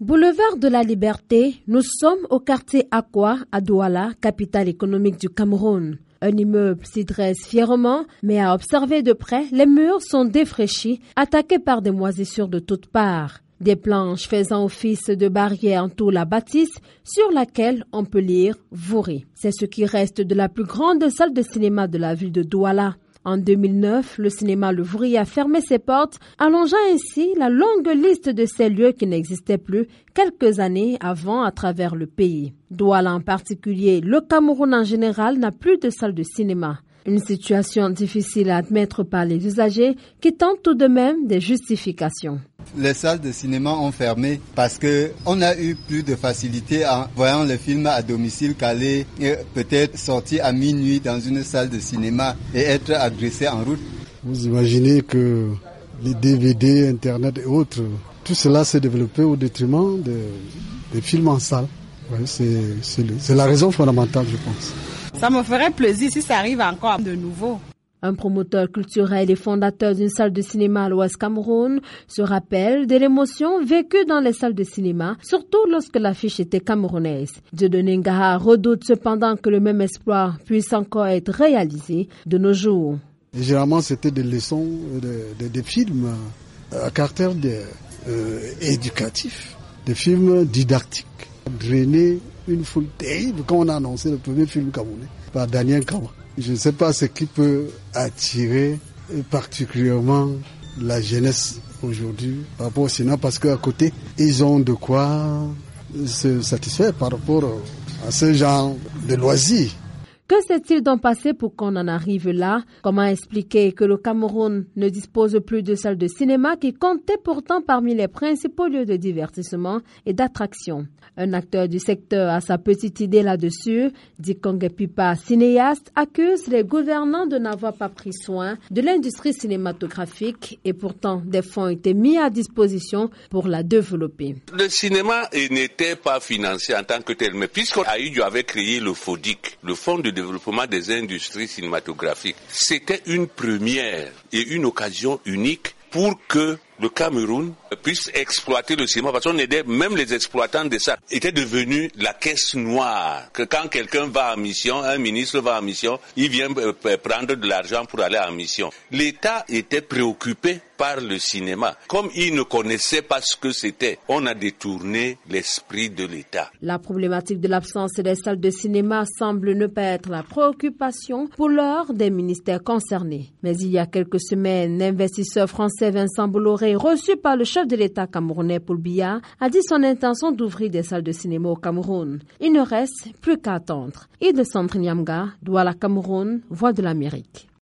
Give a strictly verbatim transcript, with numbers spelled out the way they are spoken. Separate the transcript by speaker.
Speaker 1: Boulevard de la Liberté, nous sommes au quartier Akwa à Douala, capitale économique du Cameroun. Un immeuble s'y dresse fièrement, mais à observer de près, les murs sont défraîchis, attaqués par des moisissures de toutes parts. Des planches faisant office de barrière entourent la bâtisse sur laquelle on peut lire « Vouri ». C'est ce qui reste de la plus grande salle de cinéma de la ville de Douala. En deux mille neuf, le cinéma Le Vouri a fermé ses portes, allongeant ainsi la longue liste de ces lieux qui n'existaient plus quelques années avant à travers le pays. Douala en particulier, le Cameroun en général n'a plus de salle de cinéma. Une situation difficile à admettre par les usagers qui tentent tout de même des justifications.
Speaker 2: Les salles de cinéma ont fermé parce que on a eu plus de facilité en voyant le film à domicile qu'aller peut-être sortir à minuit dans une salle de cinéma et être agressé en route.
Speaker 3: Vous imaginez que les D V D, Internet et autres, tout cela s'est développé au détriment de, des films en salle. Ouais, c'est, c'est, le, c'est la raison fondamentale, je pense.
Speaker 4: Ça me ferait plaisir si ça arrive encore de nouveau.
Speaker 1: Un promoteur culturel et fondateur d'une salle de cinéma à l'Ouest Cameroun se rappelle de l'émotion vécue dans les salles de cinéma, surtout lorsque l'affiche était camerounaise. Dieudonné Ngaha redoute cependant que le même espoir puisse encore être réalisé de nos jours.
Speaker 3: Et généralement, c'était des leçons, des de, de films à caractère de, euh, éducatif, des films didactiques, drainer une foule terrible quand on a annoncé le premier film camerounais par Daniel Kama. Je ne sais pas ce qui peut attirer particulièrement la jeunesse aujourd'hui par rapport au cinéma parce qu'à côté, ils ont de quoi se satisfaire par rapport à ce genre de loisirs.
Speaker 1: Que s'est-il donc passé pour qu'on en arrive là? Comment expliquer que le Cameroun ne dispose plus de salles de cinéma qui comptaient pourtant parmi les principaux lieux de divertissement et d'attraction? Un acteur du secteur a sa petite idée là-dessus. Dikonge Pipa, cinéaste, accuse les gouvernants de n'avoir pas pris soin de l'industrie cinématographique et pourtant des fonds étaient mis à disposition pour la développer.
Speaker 5: Le cinéma n'était pas financé en tant que tel, mais puisqu'Aïdjo avait créé le FODIC, le Fonds de développement des industries cinématographiques, c'était une première et une occasion unique pour que le Cameroun puisse exploiter le cinéma, parce qu'on aidait même les exploitants de ça. Était devenu la caisse noire, que quand quelqu'un va en mission, un ministre va en mission, il vient prendre de l'argent pour aller en mission. L'État était préoccupé par le cinéma. Comme il ne connaissait pas ce que c'était, on a détourné l'esprit de l'État.
Speaker 1: La problématique de l'absence des salles de cinéma semble ne pas être la préoccupation pour l'heure des ministères concernés. Mais il y a quelques semaines, l'investisseur français Vincent Bolloré, reçu par le chef de l'État camerounais Paul Biya, a dit son intention d'ouvrir des salles de cinéma au Cameroun. Il ne reste plus qu'à attendre. Idde Centre Nyamga, Douala Cameroun, Voix de l'Amérique.